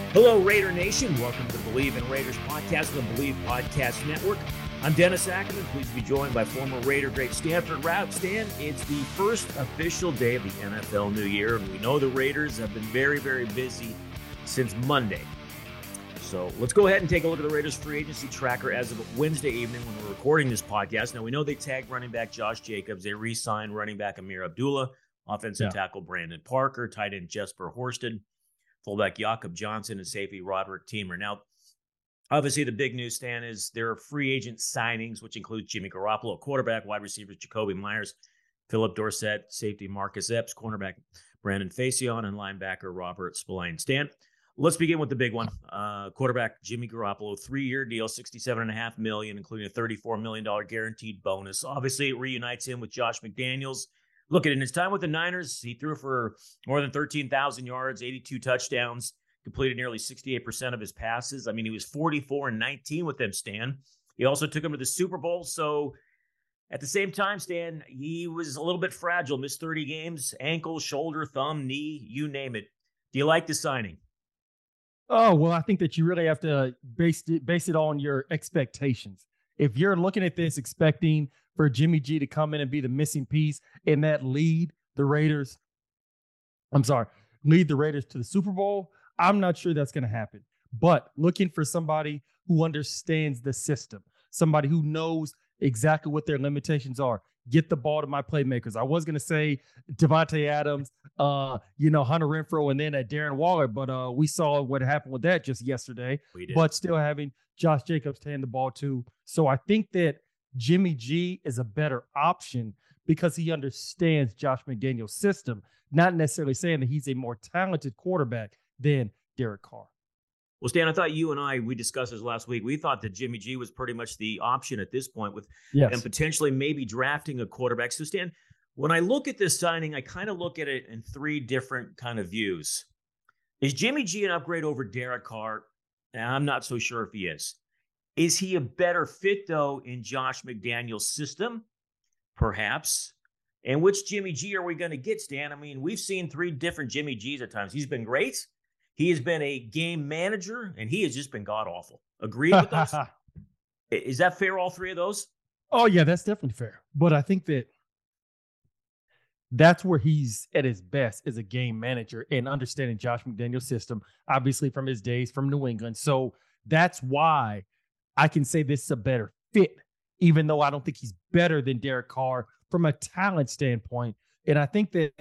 Hello, Raider Nation. Welcome to the Believe in Raiders podcast on the Believe Podcast Network. I'm Dennis Ackerman. Pleased to be joined by former Raider great Stanford Routt. Stan, it's the first official day of the NFL New Year, and we know the Raiders have been very, very busy since Monday. So let's go ahead and take a look at the Raiders free agency tracker as of Wednesday evening when we're recording this podcast. Now, we know they tagged running back Josh Jacobs. They re-signed running back Ameer Abdullah, offensive tackle Brandon Parker, tight end Jesper Horsted, fullback Jakob Johnson, and safety Roderick Teamer. Now, obviously, the big news, Stan, is there are free agent signings, which include Jimmy Garoppolo, quarterback, wide receivers Jakobi Meyers, Philip Dorsett, safety Marcus Epps, cornerback Brandon Facyson, and linebacker Robert Spillane. Stan, let's begin with the big one. Quarterback Jimmy Garoppolo, 3-year deal, $67.5 million, including a $34 million guaranteed bonus. Obviously, it reunites him with Josh McDaniels. Look, in his time with the Niners, he threw for more than 13,000 yards, 82 touchdowns, completed nearly 68% of his passes. I mean, he was 44-19 with them, Stan. He also took him to the Super Bowl. So at the same time, Stan, he was a little bit fragile, missed 30 games, ankle, shoulder, thumb, knee, you name it. Do you like the signing? Oh, well, I think that you really have to base it on your expectations. If you're looking at this expecting for Jimmy G to come in and be the missing piece and that lead the Raiders to the Super Bowl, I'm not sure that's going to happen. But looking for somebody who understands the system, somebody who knows exactly what their limitations are, get the ball to my playmakers. I was going to say Davante Adams, Hunter Renfrow, and then Darren Waller, but we saw what happened with that just yesterday. We did. But still having Josh Jacobs to hand the ball to. So I think that Jimmy G is a better option because he understands Josh McDaniels' system, not necessarily saying that he's a more talented quarterback than Derek Carr. Well, Stan, I thought you and we discussed this last week. We thought that Jimmy G was pretty much the option at this point with and potentially maybe drafting a quarterback. So, Stan, when I look at this signing, I kind of look at it in three different kind of views. Is Jimmy G an upgrade over Derek Carr? I'm not so sure if he is. Is he a better fit, though, in Josh McDaniels' system? Perhaps. And which Jimmy G are we going to get, Stan? I mean, we've seen three different Jimmy Gs at times. He's been great. He has been a game manager, and he has just been god-awful. Agreed with those? Is that fair, all three of those? Oh, yeah, that's definitely fair. But I think that's where he's at his best as a game manager and understanding Josh McDaniels' system, obviously from his days from New England. So that's why I can say this is a better fit, even though I don't think he's better than Derek Carr from a talent standpoint. And I think that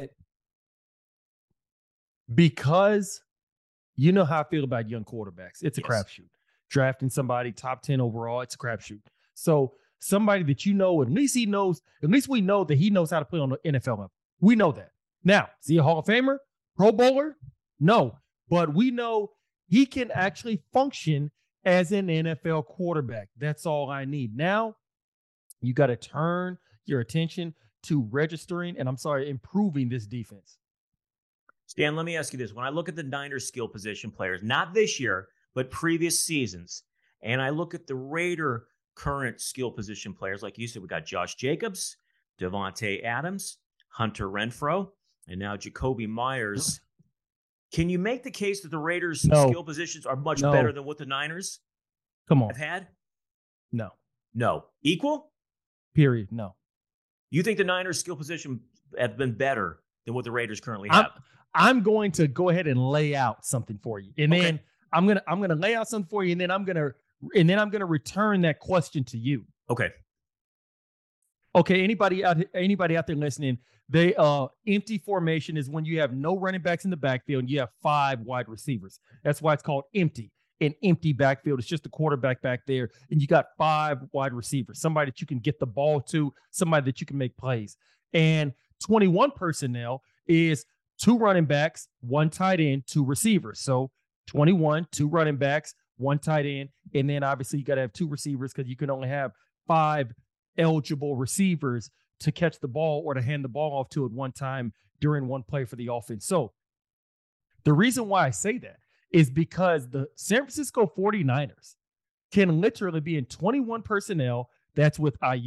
because you know how I feel about young quarterbacks. It's a crapshoot. Drafting somebody top 10 overall, it's a crapshoot. So somebody that at least we know that he knows how to play on the NFL level. We know that. Now, is he a Hall of Famer? Pro Bowler? No. But we know he can actually function as an NFL quarterback. That's all I need. Now, you got to turn your attention to improving this defense. Stan, let me ask you this. When I look at the Niners skill position players, not this year, but previous seasons, and I look at the Raider current skill position players, like you said, we got Josh Jacobs, Davante Adams, Hunter Renfrow, and now Jakobi Meyers. Can you make the case that the Raiders' skill positions are much better than what the Niners have had? No. Equal? Period. No. You think the Niners' skill position have been better than what the Raiders currently have? I'm going to go ahead and lay out something for you, and then I'm gonna lay out something for you, and then I'm gonna return that question to you. Okay. Anybody out there listening? Empty formation is when you have no running backs in the backfield and you have 5 wide receivers. That's why it's called empty. An empty backfield. It's just the quarterback back there, and you got 5 wide receivers. Somebody that you can get the ball to, somebody that you can make plays. And 21 personnel is 2 running backs, 1 tight end, 2 receivers. So 21, 2 running backs, 1 tight end, and then obviously you got to have 2 receivers because you can only have 5 eligible receivers to catch the ball or to hand the ball off to at one time during one play for the offense. So the reason why I say that is because the San Francisco 49ers can literally be in 21 personnel. That's with Ayuk,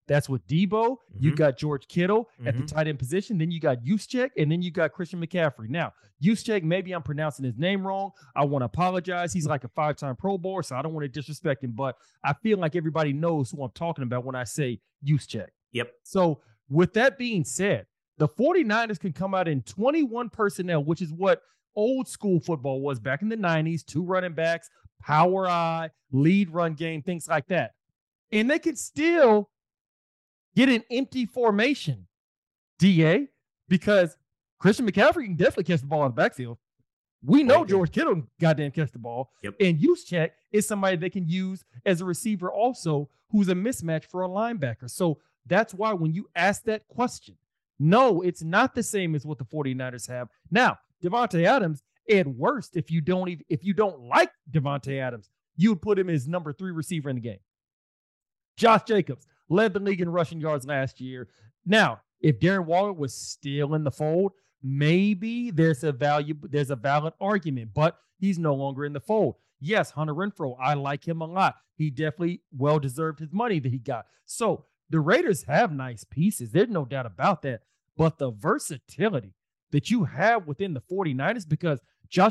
That's with Debo. You got George Kittle at the tight end position. Then you got Juszczyk, and then you got Christian McCaffrey. Now, Juszczyk, maybe I'm pronouncing his name wrong. I want to apologize. He's like a 5-time Pro Bowler, so I don't want to disrespect him, but I feel like everybody knows who I'm talking about when I say Juszczyk. Yep. So with that being said, the 49ers can come out in 21 personnel, which is what old school football was back in the 90s, 2 running backs, power eye, lead run game, things like that. And they could still get an empty formation, DA, because Christian McCaffrey can definitely catch the ball in the backfield. We know George Kittle goddamn catch the ball. Yep. And Juszczyk is somebody they can use as a receiver also who's a mismatch for a linebacker. So that's why when you ask that question, no, it's not the same as what the 49ers have. Now, Davante Adams, at worst, if you don't like Davante Adams, you would put him as number 3 receiver in the game. Josh Jacobs led the league in rushing yards last year. Now, if Darren Waller was still in the fold, maybe there's a valid argument, but he's no longer in the fold. Yes, Hunter Renfrow, I like him a lot. He definitely well-deserved his money that he got. So the Raiders have nice pieces. There's no doubt about that. But the versatility that you have within the 49ers, because Josh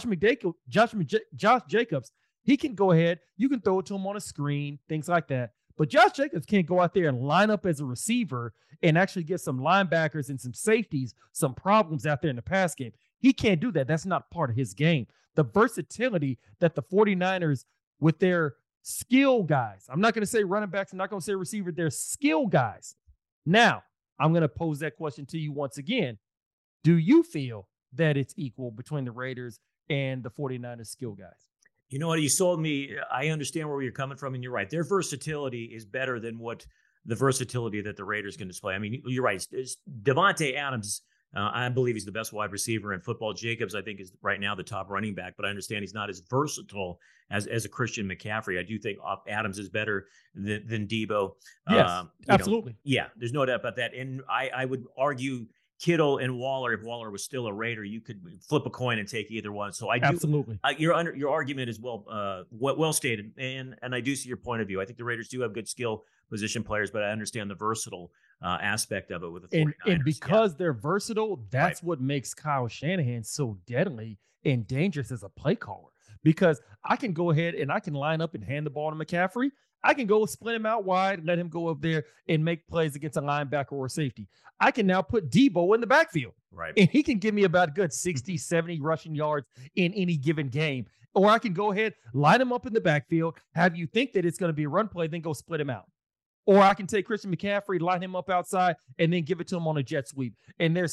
Jacobs, he can go ahead. You can throw it to him on a screen, things like that. But Josh Jacobs can't go out there and line up as a receiver and actually get some linebackers and some safeties, some problems out there in the pass game. He can't do that. That's not part of his game. The versatility that the 49ers, with their skill guys, I'm not going to say running backs, I'm not going to say receiver, they're skill guys. Now, I'm going to pose that question to you once again. Do you feel that it's equal between the Raiders and the 49ers skill guys? You know what? You sold me. I understand where you're coming from, and you're right. Their versatility is better than what the versatility that the Raiders can display. I mean, you're right. Davante Adams, I believe he's the best wide receiver in football. Jacobs, I think, is right now the top running back, but I understand he's not as versatile as a Christian McCaffrey. I do think Adams is better than Debo. Yes, absolutely. Yeah, there's no doubt about that. And I would argue Kittle and Waller, if Waller was still a Raider, you could flip a coin and take either one. So I do, absolutely. Your argument is well stated, and I do see your point of view. I think the Raiders do have good skill position players, but I understand the versatile aspect of it with the 49ers. And because they're versatile, that's what makes Kyle Shanahan so deadly and dangerous as a play caller. Because I can go ahead and I can line up and hand the ball to McCaffrey. I can go split him out wide, let him go up there and make plays against a linebacker or a safety. I can now put Debo in the backfield. Right. And he can give me about a good 60, 70 rushing yards in any given game. Or I can go ahead, line him up in the backfield, have you think that it's going to be a run play, then go split him out. Or I can take Christian McCaffrey, line him up outside, and then give it to him on a jet sweep. And there's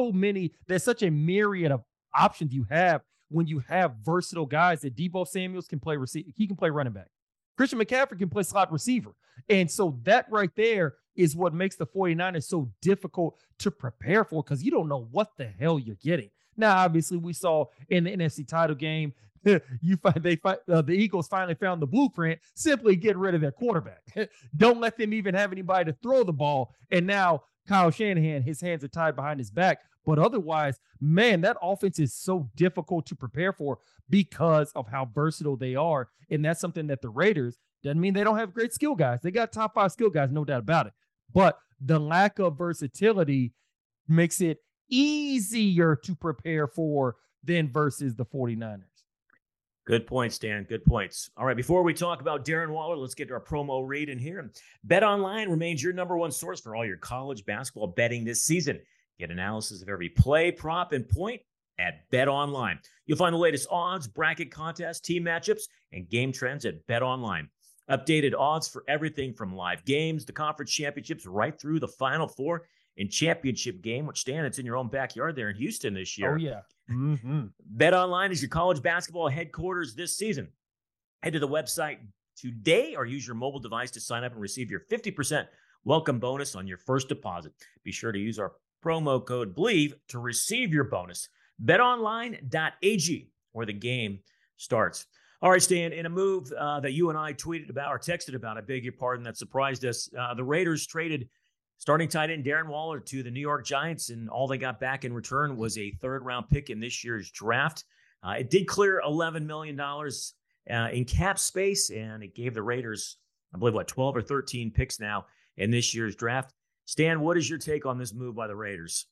such a myriad of options you have when you have versatile guys that Debo Samuels can play receiver. He can play running back. Christian McCaffrey can play slot receiver. And so that right there is what makes the 49ers so difficult to prepare for, because you don't know what the hell you're getting. Now, obviously, we saw in the NFC title game, the Eagles finally found the blueprint, simply get rid of their quarterback. Don't let them even have anybody to throw the ball. And now Kyle Shanahan, his hands are tied behind his back. But otherwise, man, that offense is so difficult to prepare for because of how versatile they are. And that's something that the Raiders, doesn't mean they don't have great skill guys. They got top 5 skill guys, no doubt about it. But the lack of versatility makes it easier to prepare for than versus the 49ers. Good points, Dan. Good points. All right, before we talk about Darren Waller, let's get our promo read in here. BetOnline remains your number one source for all your college basketball betting this season. Get analysis of every play, prop, and point at BetOnline. You'll find the latest odds, bracket contests, team matchups, and game trends at BetOnline. Updated odds for everything from live games to conference championships right through the Final Four and championship game, which, Stan, it's in your own backyard there in Houston this year. Oh, yeah. Mm-hmm. BetOnline is your college basketball headquarters this season. Head to the website today or use your mobile device to sign up and receive your 50% welcome bonus on your first deposit. Be sure to use our promo code BLEAV to receive your bonus. BetOnline.ag, where the game starts. All right, Stan, in a move that you and I tweeted about or texted about, I beg your pardon, that surprised us, the Raiders traded starting tight end Darren Waller to the New York Giants, and all they got back in return was a third-round pick in this year's draft. It did clear $11 million in cap space, and it gave the Raiders, I believe, 12 or 13 picks now in this year's draft. Stan, what is your take on this move by the Raiders?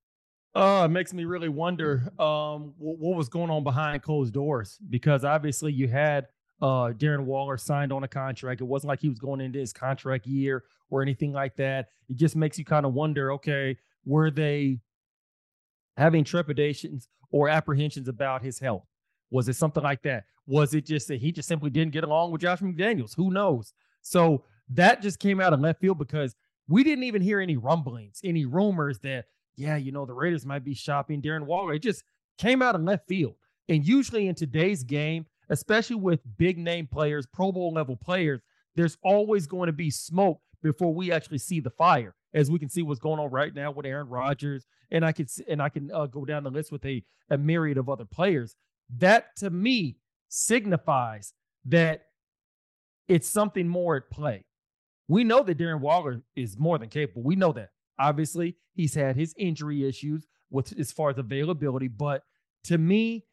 It makes me really wonder what was going on behind closed doors, because obviously you had Darren Waller signed on a contract. It wasn't like he was going into his contract year or anything like that. It just makes you kind of wonder, okay, were they having trepidations or apprehensions about his health? Was it something like that? Was it just that he just simply didn't get along with Josh McDaniels? Who knows? So that just came out of left field, because we didn't even hear any rumblings, any rumors that, yeah, the Raiders might be shopping Darren Waller. It just came out of left field. And usually in today's game, especially with big name players, Pro Bowl level players, there's always going to be smoke before we actually see the fire. As we can see what's going on right now with Aaron Rodgers, and I can go down the list with a myriad of other players. That to me signifies that it's something more at play. We know that Darren Waller is more than capable. We know that. Obviously, he's had his injury issues with as far as availability, but to me,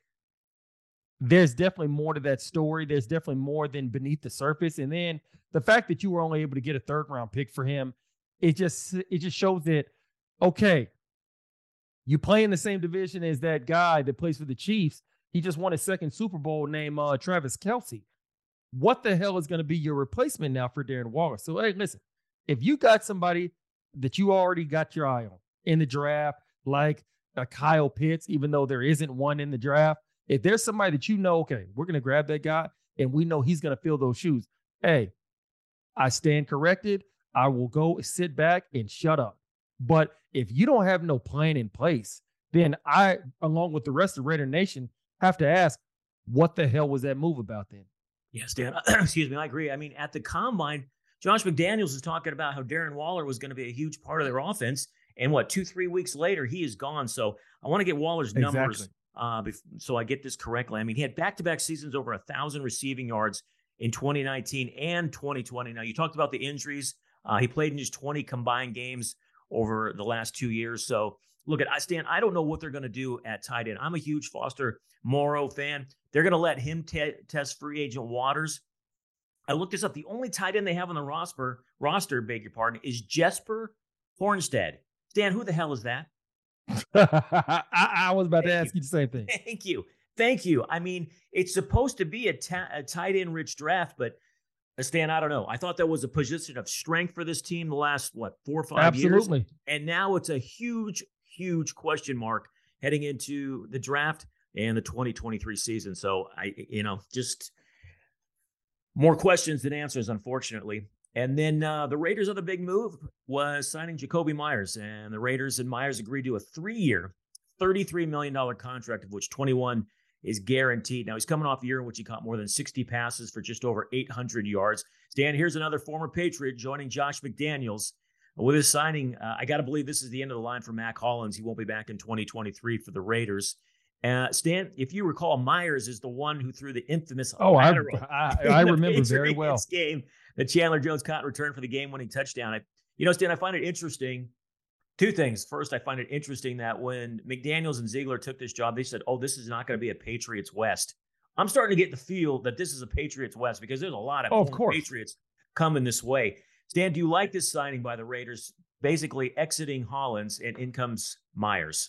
there's definitely more to that story. There's definitely more than beneath the surface. And then the fact that you were only able to get a third-round pick for him, it just shows that, okay, you play in the same division as that guy that plays for the Chiefs. He just won his second Super Bowl, named Travis Kelce. What the hell is going to be your replacement now for Darren Waller? So, hey, listen, if you got somebody that you already got your eye on in the draft, like a Kyle Pitts, even though there isn't one in the draft, if there's somebody that okay, we're going to grab that guy and we know he's going to fill those shoes, hey, I stand corrected. I will go sit back and shut up. But if you don't have no plan in place, then I, along with the rest of Raider Nation, have to ask, what the hell was that move about then? Yes, Dan, excuse me, I agree. I mean, at the Combine, Josh McDaniels is talking about how Darren Waller was going to be a huge part of their offense. And 2-3 weeks later, he is gone. So I want to get Waller's numbers so I get this correctly. I mean, he had back-to-back seasons over 1,000 receiving yards in 2019 and 2020. Now, you talked about the injuries. He played in just 20 combined games over the last 2 years. So, look, Stan, I don't know what they're going to do at tight end. I'm a huge Foster Moreau fan. They're going to let him test free agent waters. I looked this up. The only tight end they have on the roster, beg your pardon, is Jesper Hornstead. Stan, who the hell is that? I was about to ask you the same thing. Thank you. I mean, it's supposed to be a tight end rich draft, but Stan, I don't know. I thought that was a position of strength for this team the last, 4 or 5 years? Absolutely. And now it's a huge, huge question mark heading into the draft and the 2023 season. So just more questions than answers, unfortunately. And then the Raiders' other big move was signing Jakobi Meyers. And the Raiders and Meyers agreed to a 3-year, $33 million contract, of which 21 is guaranteed. Now, he's coming off a year in which he caught more than 60 passes for just over 800 yards. Stan, here's another former Patriot joining Josh McDaniels. With his signing, I got to believe this is the end of the line for Mac Hollins. He won't be back in 2023 for the Raiders. Stan, if you recall, Meyers is the one who threw the infamous lateral I remember very well. Game that Chandler Jones caught in return for the game-winning touchdown. Stan, I find it interesting. Two things. First, I find it interesting that when McDaniels and Ziegler took this job, they said, this is not going to be a Patriots West. I'm starting to get the feel that this is a Patriots West because there's a lot of Patriots coming this way. Stan, do you like this signing by the Raiders, basically exiting Hollins and in comes Meyers?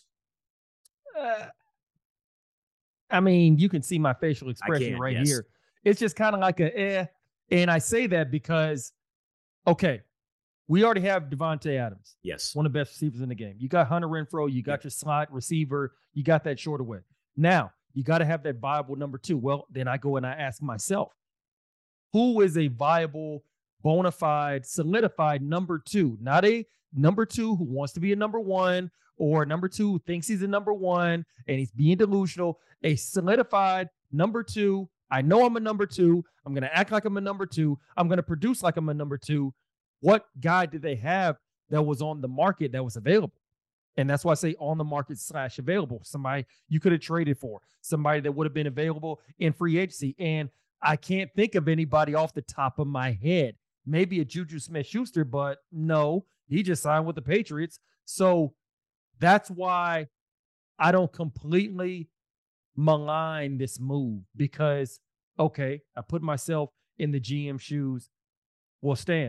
I mean, you can see my facial expression here. It's just kind of like and I say that because, okay, we already have Devontae Adams. Yes. One of the best receivers in the game. You got Hunter Renfrow. You got your slot receiver. You got that short away. Now, you got to have that viable number 2. Well, then I go and I ask myself, who is a viable, bona fide, solidified number 2? Not a number 2 who wants to be a number 1 or number 2 who thinks he's a number 1 and he's being delusional. A solidified number 2. I know I'm a number 2. I'm going to act like I'm a number 2. I'm going to produce like I'm a number 2. What guy did they have that was on the market that was available? And that's why I say on the market / available. Somebody you could have traded for, somebody that would have been available in free agency. And I can't think of anybody off the top of my head. Maybe a Juju Smith-Schuster, but no, he just signed with the Patriots. So that's why I don't completely malign this move because, okay, I put myself in the GM shoes. Well, Stan,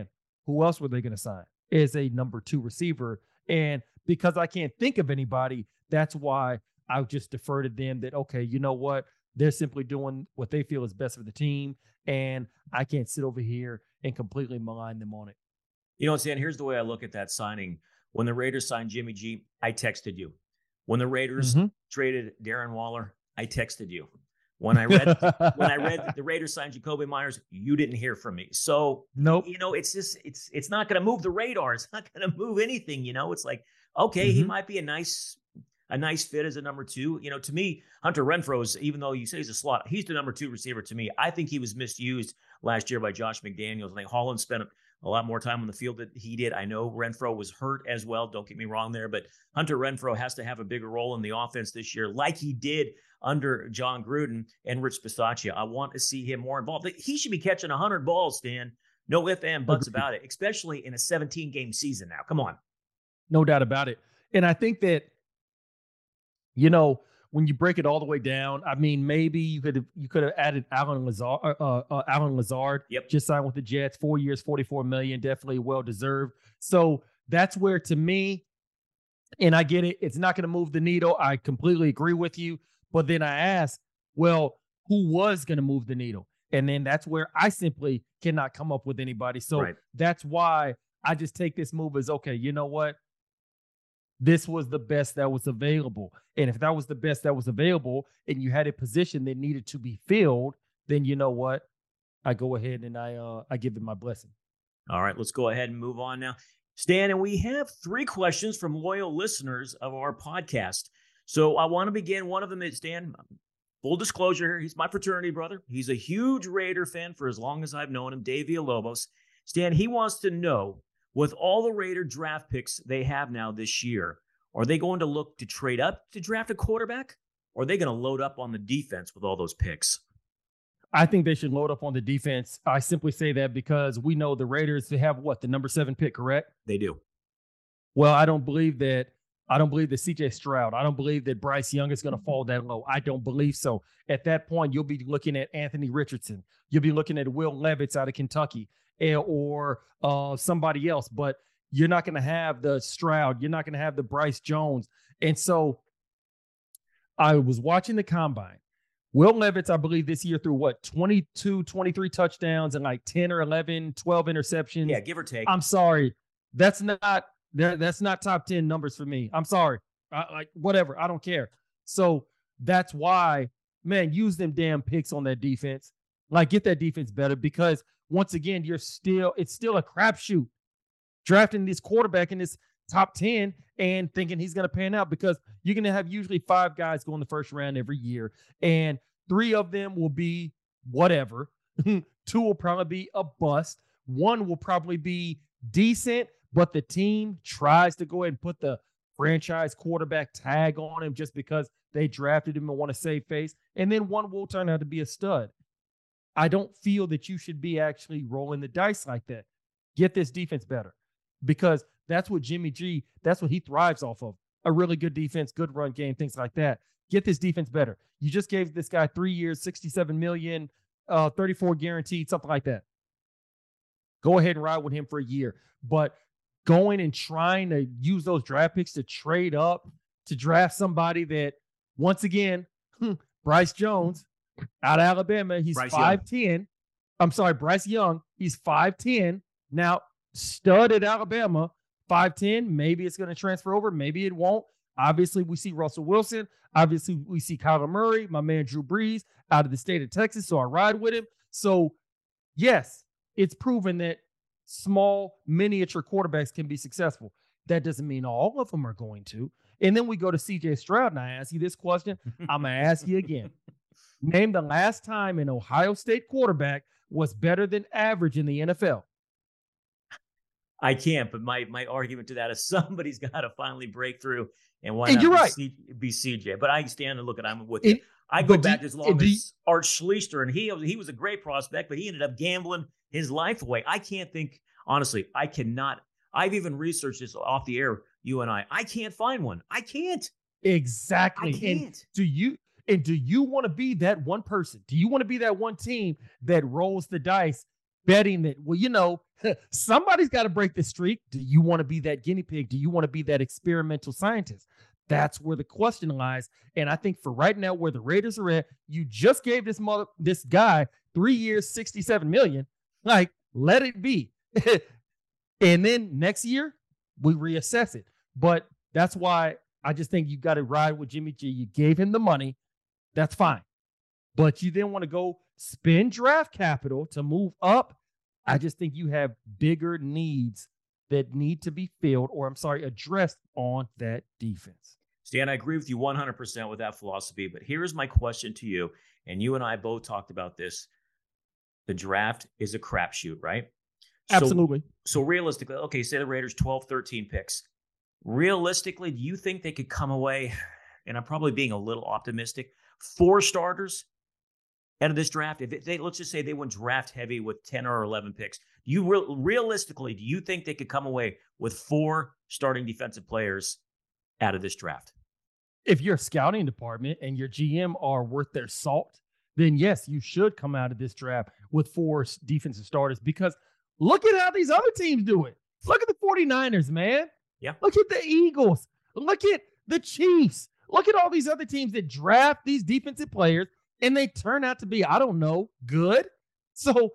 who else were they going to sign as a number 2 receiver? And because I can't think of anybody, that's why I just defer to them that, okay, you know what? They're simply doing what they feel is best for the team. And I can't sit over here and completely malign them on it. You know, Stan, here's the way I look at that signing. When the Raiders signed Jimmy G, I texted you. When the Raiders traded Darren Waller, I texted you. When I read the Raiders signed Jakobi Meyers, you didn't hear from me. So, nope. You know, it's just it's not going to move the radar. It's not going to move anything. You know, it's like, okay, he might be a nice fit as a number 2. You know, to me, Hunter Renfrow is, even though you say he's a slot, he's the number 2 receiver to me. I think he was misused last year by Josh McDaniels. I think Holland spent a lot more time on the field than he did. I know Renfrow was hurt as well. Don't get me wrong there, but Hunter Renfrow has to have a bigger role in the offense this year, like he did under John Gruden and Rich Bisaccia. I want to see him more involved. He should be catching 100 balls, Stan. No ifs and buts about it, especially in a 17-game season now. Come on. No doubt about it. And I think that, you know, when you break it all the way down, I mean, maybe you could have added Alan Lazard. Yep. Just signed with the Jets, 4 years, $44 million, definitely well deserved. So that's where, to me, and I get it, it's not going to move the needle. I completely agree with you. But then I ask, well, who was going to move the needle? And then that's where I simply cannot come up with anybody. So that's why I just take this move as, okay, you know what? This was the best that was available. And if that was the best that was available and you had a position that needed to be filled, then you know what? I go ahead and I give it my blessing. All right, let's go ahead and move on now. Stan, and we have 3 questions from loyal listeners of our podcast. So I want to begin. One of them is, Stan, full disclosure here, he's my fraternity brother. He's a huge Raider fan for as long as I've known him, Dave Villalobos. Stan, he wants to know, with all the Raider draft picks they have now this year, are they going to look to trade up to draft a quarterback? Or are they going to load up on the defense with all those picks? I think they should load up on the defense. I simply say that because we know the Raiders, they have the number 7 pick, correct? They do. Well, I don't believe that CJ Stroud. I don't believe that Bryce Young is going to fall that low. I don't believe so. At that point, you'll be looking at Anthony Richardson. You'll be looking at Will Levis out of Kentucky or somebody else. But you're not going to have the Stroud. You're not going to have the Bryce Jones. And so I was watching the combine. Will Levis, I believe this year threw 22, 23 touchdowns and like 10 or 11, 12 interceptions. Yeah, give or take. I'm sorry. That's not top 10 numbers for me. I'm sorry. Whatever. I don't care. So that's why, man, use them damn picks on that defense. Like, get that defense better because once again, it's still a crapshoot drafting this quarterback in this top 10 and thinking he's going to pan out because you're going to have usually 5 guys go in the first round every year. And 3 of them will be whatever. 2 will probably be a bust. 1 will probably be decent, but the team tries to go ahead and put the franchise quarterback tag on him just because they drafted him and want to save face. And then 1 will turn out to be a stud. I don't feel that you should be actually rolling the dice like that. Get this defense better because that's what Jimmy G, that's what he thrives off of. A really good defense, good run game, things like that. Get this defense better. You just gave this guy 3 years, $67 million, 34 guaranteed, something like that. Go ahead and ride with him for a year. But going and trying to use those draft picks to trade up to draft somebody that, once again, Bryce Jones out of Alabama, he's 5'10". I'm sorry, Bryce Young, he's 5'10". Now, stud at Alabama, 5'10". Maybe it's going to transfer over. Maybe it won't. Obviously, we see Russell Wilson. Obviously, we see Kyler Murray, my man Drew Brees, out of the state of Texas. So I ride with him. So, yes, it's proven that small miniature quarterbacks can be successful. That doesn't mean all of them are going to. And then we go to CJ Stroud, and I ask you this question. I'm going to ask you again. Name the last time an Ohio State quarterback was better than average in the NFL. I can't, but my argument to that is somebody's got to finally break through, and why not be CJ? But I stand and look at I'm with you. I go back as long as Art Schlichter, and he was a great prospect, but he ended up gambling his life away. I can't think, honestly, I cannot. I've even researched this off the air, you and I can't find one. I can't. Exactly. I can't. And do you want to be that one person? Do you want to be that one team that rolls the dice betting that, well, somebody's got to break the streak. Do you want to be that guinea pig? Do you want to be that experimental scientist? That's where the question lies. And I think for right now, where the Raiders are at, you just gave this guy 3 years, $67 million. Like, let it be. And then next year, we reassess it. But that's why I just think you got to ride with Jimmy G. You gave him the money. That's fine. But you then want to go spend draft capital to move up. I just think you have bigger needs that need to be filled, or addressed on that defense. Stan, I agree with you 100% with that philosophy, but here's my question to you, and you and I both talked about this. The draft is a crapshoot, right? Absolutely. So realistically, okay, say the Raiders 12, 13 picks. Realistically, do you think they could come away, and I'm probably being a little optimistic, 4 starters out of this draft? If they, let's just say they went draft heavy with 10 or 11 picks, realistically, do you think they could come away with 4 starting defensive players out of this draft? If your scouting department and your GM are worth their salt, then yes, you should come out of this draft with 4 defensive starters, because look at how these other teams do it. Look at the 49ers, man. Yeah. Look at the Eagles. Look at the Chiefs. Look at all these other teams that draft these defensive players and they turn out to be, I don't know, good. So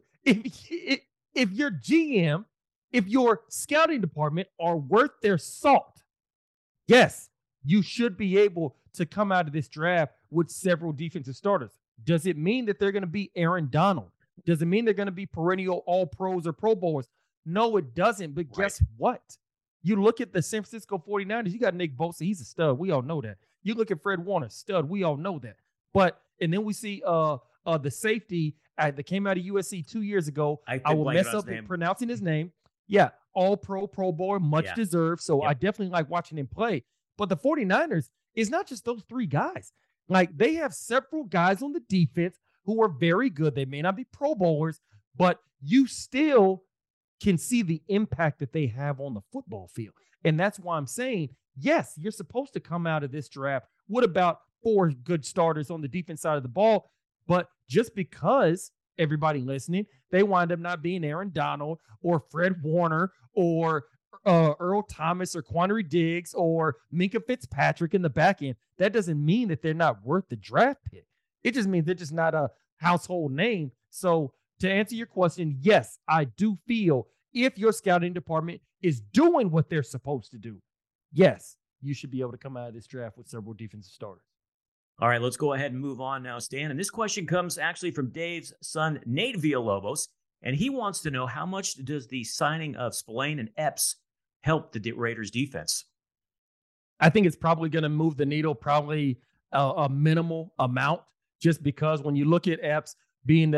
if your GM, if your scouting department are worth their salt, yes, you should be able to come out of this draft with several defensive starters. Does it mean that they're going to be Aaron Donald? Does it mean they're going to be perennial All-Pros or Pro Bowlers? No, it doesn't. But guess what? You look at the San Francisco 49ers, you got Nick Bosa. He's a stud. We all know that. You look at Fred Warner, stud. We all know that. And then we see the safety that came out of USC 2 years ago. I will mess up pronouncing his name. Yeah, All-Pro, Pro Bowler, much deserved. So I definitely like watching him play. But the 49ers is not just those 3 guys. Like, they have several guys on the defense who are very good. They may not be Pro Bowlers, but you still can see the impact that they have on the football field. And that's why I'm saying, yes, you're supposed to come out of this draft with about 4 good starters on the defense side of the ball. But just because, everybody listening, they wind up not being Aaron Donald or Fred Warner or Earl Thomas or Quandary Diggs or Minkah Fitzpatrick in the back end, that doesn't mean that they're not worth the draft pick. It just means they're just not a household name. So to answer your question, yes, I do feel if your scouting department is doing what they're supposed to do, yes, you should be able to come out of this draft with several defensive starters. All right, let's go ahead and move on now, Stan. And this question comes actually from Dave's son, Nate Villalobos, and he wants to know, how much does the signing of Spillane and Epps help the Raiders defense? I think it's probably going to move the needle probably a minimal amount, just because when you look at Epps being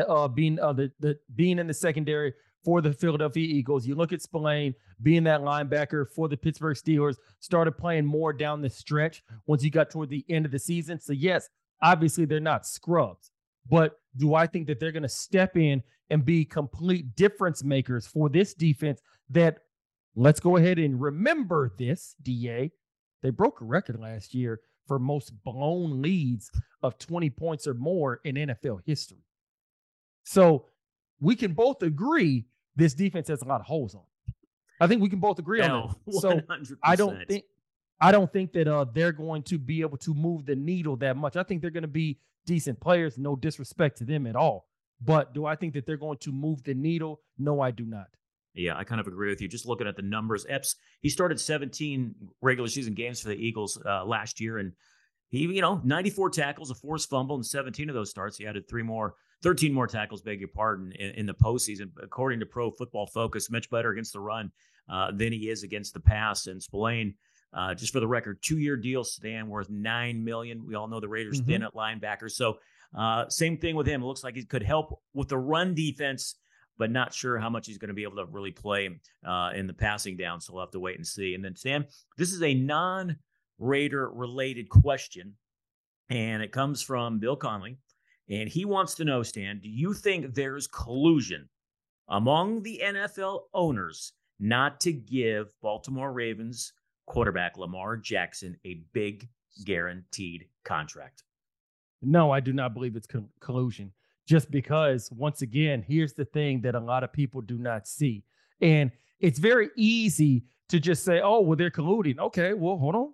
in the secondary for the Philadelphia Eagles, you look at Spillane being that linebacker for the Pittsburgh Steelers, started playing more down the stretch once you got toward the end of the season. So yes, obviously they're not scrubs, but do I think that they're going to step in and be complete difference makers for this defense that, let's go ahead and remember this, DA, they broke a record last year for most blown leads of 20 points or more in NFL history. So we can both agree this defense has a lot of holes on it. I think we can both agree on that. So 100%. I don't think that they're going to be able to move the needle that much. I think they're going to be decent players. No disrespect to them at all. But do I think that they're going to move the needle? No, I do not. Yeah, I kind of agree with you. Just looking at the numbers, Epps, he started 17 regular season games for the Eagles last year, and he, 94 tackles, a forced fumble, and 17 of those starts. He added 13 more tackles, beg your pardon, in the postseason. According to Pro Football Focus, much better against the run than he is against the pass. And Spillane, just for the record, 2-year deal, Stan, worth $9 million. We all know the Raiders thin at linebacker. So same thing with him. It looks like he could help with the run defense, but not sure how much he's going to be able to really play in the passing down. So we'll have to wait and see. And then, Stan, this is a non-Raider related question, and it comes from Bill Conley. And he wants to know, Stan, do you think there's collusion among the NFL owners not to give Baltimore Ravens quarterback Lamar Jackson a big guaranteed contract? No, I do not believe it's collusion. just because, once again, here's the thing that a lot of people do not see. And it's very easy to just say, oh, well, they're colluding. Okay, well, hold on.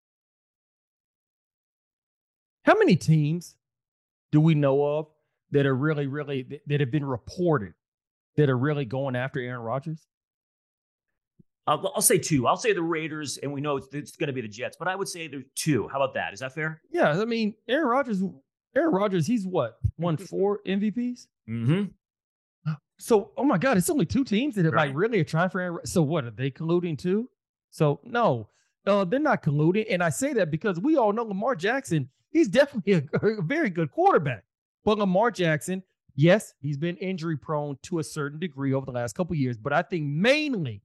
How many teams do we know of that are really, that have been reported that are really going after Aaron Rodgers? I'll say two. I'll say the Raiders, and we know it's going to be the Jets, but I would say there's two. How about that? Is that fair? Yeah, I mean, Aaron Rodgers, he's what, won 4 MVPs? Mm-hmm. So, oh my God, it's only 2 teams that Right. like really are trying for Aaron. So what, are they colluding too? So no, they're not colluding. And I say that because we all know Lamar Jackson, he's definitely a very good quarterback. But Lamar Jackson, yes, he's been injury prone to a certain degree over the last couple of years. But I think mainly,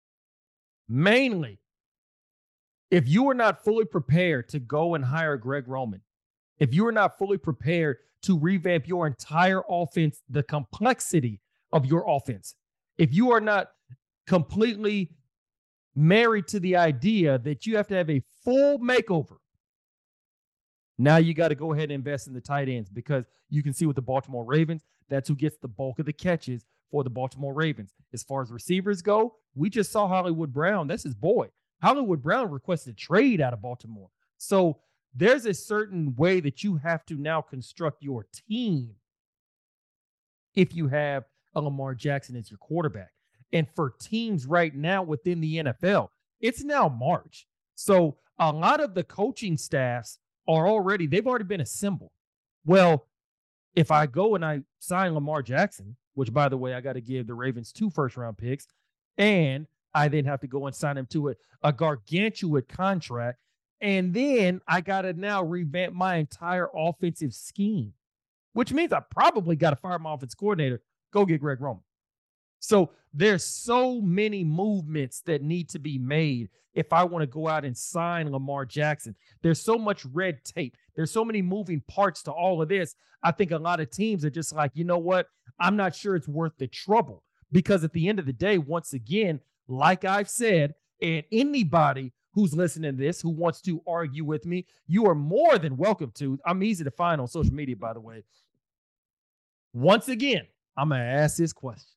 if you are not fully prepared to go and hire Greg Roman, if you are not fully prepared to revamp your entire offense, the complexity of your offense, if you are not completely married to the idea that you have to have a full makeover, now you got to go ahead and invest in the tight ends, because you can see with the Baltimore Ravens, that's who gets the bulk of the catches for the Baltimore Ravens. As far as receivers go, we just saw Hollywood Brown. That's his boy. Hollywood Brown requested a trade out of Baltimore. So there's a certain way that you have to now construct your team if you have a Lamar Jackson as your quarterback. And for teams right now within the NFL, it's now March. So a lot of the coaching staffs they've already been assembled. Well, if I go and I sign Lamar Jackson, which, by the way, I got to give the Ravens 2 first-round picks, and I then have to go and sign him to a gargantuan contract, and then I got to now revamp my entire offensive scheme, which means I probably got to fire my offense coordinator, go get Greg Roman. So there's so many movements that need to be made if I want to go out and sign Lamar Jackson. There's so much red tape. There's so many moving parts to all of this. I think a lot of teams are just like, you know what? I'm not sure it's worth the trouble, because at the end of the day, once again, like I've said, and anybody who's listening to this who wants to argue with me, you are more than welcome to. I'm easy to find on social media, by the way. Once again, I'm going to ask this question.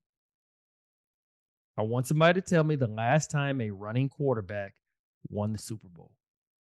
I want somebody to tell me the last time a running quarterback won the Super Bowl.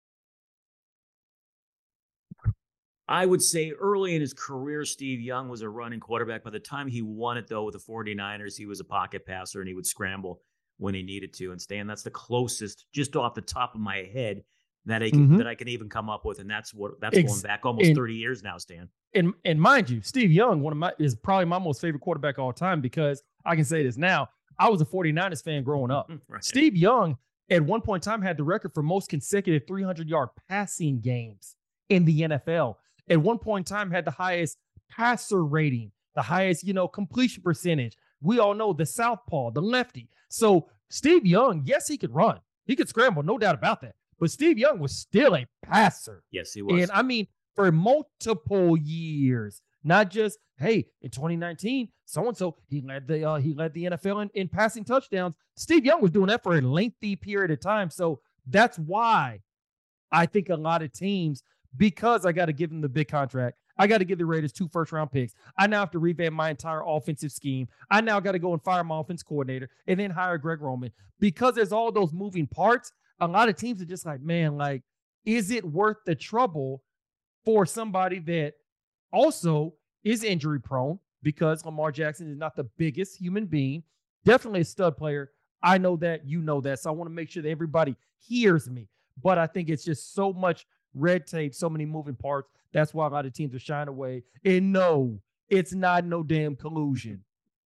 I would say early in his career, Steve Young was a running quarterback. By the time he won it, though, with the 49ers, he was a pocket passer and he would scramble when he needed to. And Stan, that's the closest, just off the top of my head, that I can even come up with. And that's going back almost 30 years now, Stan. And mind you, Steve Young, is probably my most favorite quarterback of all time, because I can say this now. I was a 49ers fan growing up. Right. Steve Young, at one point in time, had the record for most consecutive 300-yard passing games in the NFL. At one point in time, had the highest passer rating, the highest, completion percentage. We all know the southpaw, the lefty. So Steve Young, yes, he could run. He could scramble, no doubt about that. But Steve Young was still a passer. Yes, he was. And I mean, for multiple years, not just, hey, in 2019, so-and-so, he led the NFL in passing touchdowns. Steve Young was doing that for a lengthy period of time. So that's why I think a lot of teams, because I got to give them the big contract, I got to give the Raiders 2 first-round picks. I now have to revamp my entire offensive scheme. I now got to go and fire my offense coordinator and then hire Greg Roman. Because there's all those moving parts, a lot of teams are just like, man, like, is it worth the trouble for somebody that also is injury prone, because Lamar Jackson is not the biggest human being, definitely a stud player. I know that, you know that. So I want to make sure that everybody hears me. But I think it's just so much red tape, so many moving parts. That's why a lot of teams are shying away. And no, it's not no damn collusion.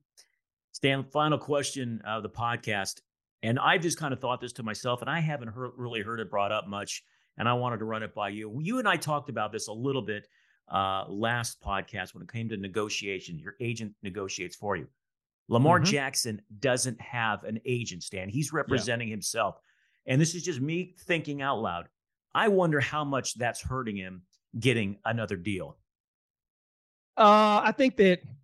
Stan, final question of the podcast. And I just kind of thought this to myself, and I haven't really heard it brought up much, and I wanted to run it by you. You and I talked about this a little bit last podcast when it came to negotiation. Your agent negotiates for you. Lamar Jackson doesn't have an agent, Stan. He's representing himself. And this is just me thinking out loud. I wonder how much that's hurting him getting another deal. I think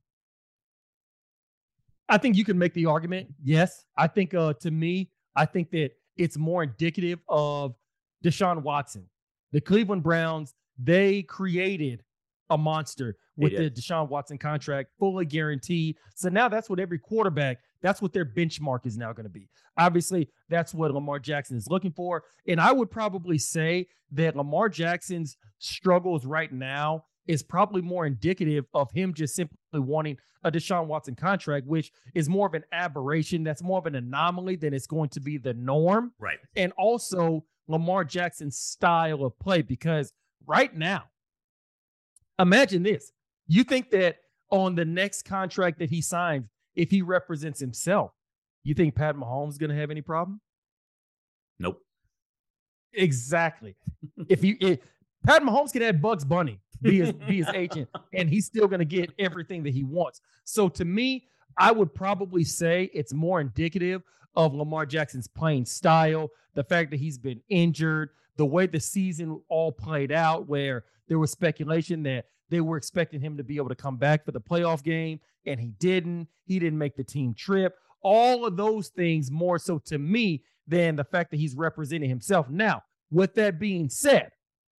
you can make the argument. Yes. I think to me, I think that it's more indicative of Deshaun Watson. The Cleveland Browns, they created a monster with the Deshaun Watson contract, fully guaranteed. So now that's what every quarterback, that's what their benchmark is now going to be. Obviously, that's what Lamar Jackson is looking for. And I would probably say that Lamar Jackson's struggles right now is probably more indicative of him just simply wanting a Deshaun Watson contract, which is more of an aberration. That's more of an anomaly than it's going to be the norm. Right. And also Lamar Jackson's style of play, because right now, imagine this. You think that on the next contract that he signs, if he represents himself, you think Pat Mahomes is going to have any problem? Nope. Exactly. If Pat Mahomes can have Bugs Bunny be his agent, and he's still going to get everything that he wants. So to me, I would probably say it's more indicative of Lamar Jackson's playing style, the fact that he's been injured, the way the season all played out, where there was speculation that they were expecting him to be able to come back for the playoff game, and he didn't. He didn't make the team trip. All of those things more so to me than the fact that he's representing himself. Now, with that being said,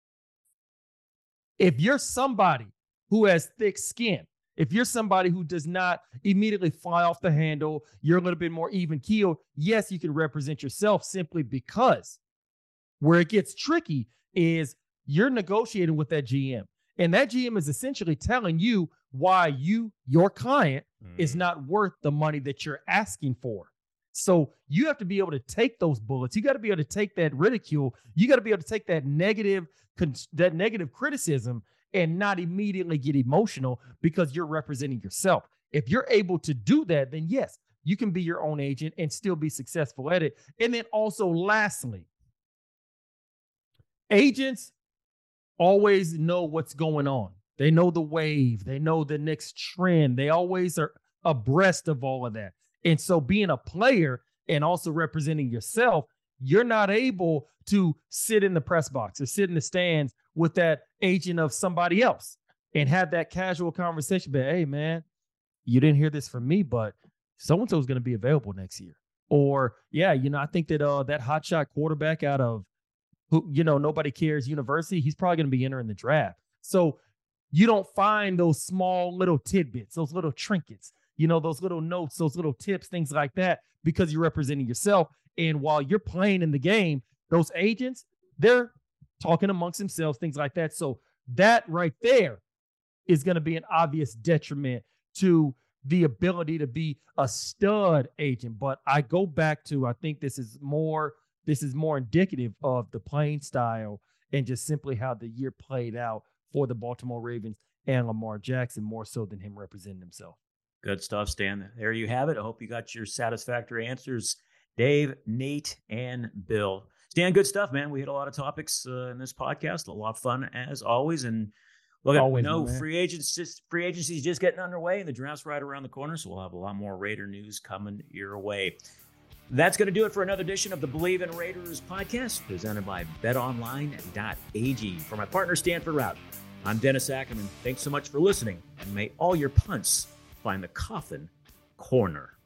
if you're somebody who has thick skin, if you're somebody who does not immediately fly off the handle, you're a little bit more even keeled, yes, you can represent yourself, simply because where it gets tricky is you're negotiating with that GM. And that GM is essentially telling you why your client is not worth the money that you're asking for. So you have to be able to take those bullets. You got to be able to take that ridicule. You got to be able to take that negative criticism and not immediately get emotional because you're representing yourself. If you're able to do that, then yes, you can be your own agent and still be successful at it. And then also, lastly, agents always know what's going on. They know the wave. They know the next trend. They always are abreast of all of that. And so being a player and also representing yourself, you're not able to sit in the press box or sit in the stands with that agent of somebody else and have that casual conversation. But, hey, man, you didn't hear this from me, but so-and-so is going to be available next year. Or, yeah, I think that that hotshot quarterback out of nobody cares university, he's probably going to be entering the draft. So you don't find those small little tidbits, those little trinkets, those little notes, those little tips, things like that, because you're representing yourself. And while you're playing in the game, those agents, they're talking amongst themselves, things like that. So that right there is going to be an obvious detriment to the ability to be a stud agent. But I go back to, I think this is more indicative of the playing style and just simply how the year played out for the Baltimore Ravens and Lamar Jackson, more so than him representing himself. Good stuff, Stan. There you have it. I hope you got your satisfactory answers, Dave, Nate, and Bill. Stan, good stuff, man. We hit a lot of topics in this podcast. A lot of fun, as always. And look, free agency is just getting underway, and the draft's right around the corner, so we'll have a lot more Raider news coming your way. That's going to do it for another edition of the Believe in Raiders podcast, presented by betonline.ag. For my partner, Stanford Routt, I'm Dennis Ackerman. Thanks so much for listening, and may all your punts find the coffin corner.